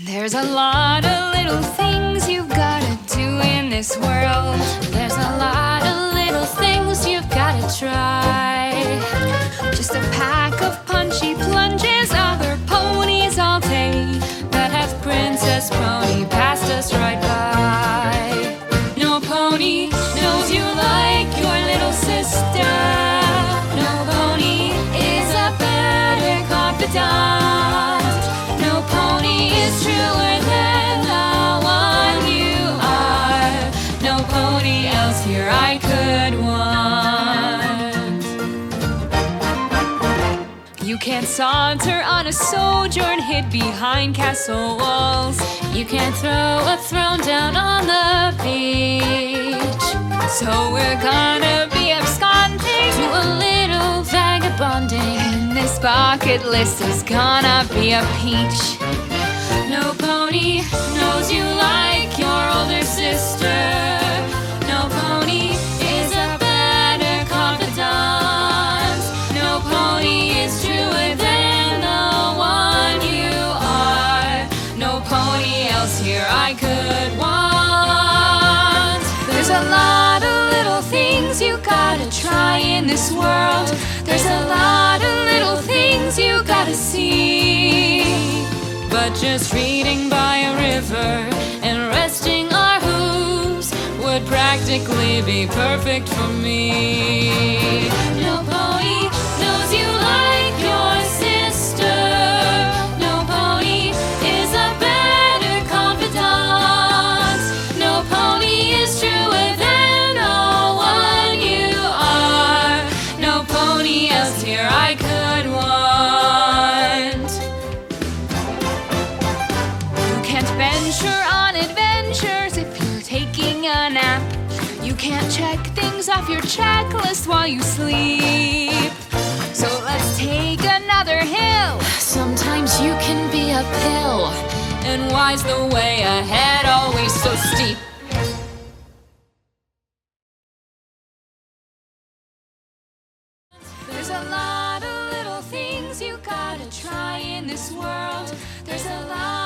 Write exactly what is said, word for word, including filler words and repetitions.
There's a lot of little things you've gotta do in this world. There's a lot of little things you've gotta try. Just a pack of punchy plunges, other ponies all day. That hath Princess Pony passed us right by. No pony knows you like your little sister. No pony is a better confidant. No pony is truer than the one you are. No pony else here I could want. You can't saunter on a sojourn hid behind castle walls. You can't throw a throne down on the beach. So we're gonna be absconding to a little vagabonding, and this bucket list is gonna be a peach. No pony knows you like your older sister. No pony is a better confidant. No pony is truer than the one you are. No pony else here I could want. There's a lot of little things you gotta try in this world. There's a lot of little things you gotta see. But just reading by a river and resting our hooves would practically be perfect for me. No pony knows you like your sister. No pony is a better confidant. No pony is truer than the one you are. No pony else here I could want. Venture on adventures if you're taking a nap. You can't check things off your checklist while you sleep. So let's take another hill. Sometimes you can be a pill, and why's the way ahead always so steep? There's a lot of little things you gotta try in this world. There's a lot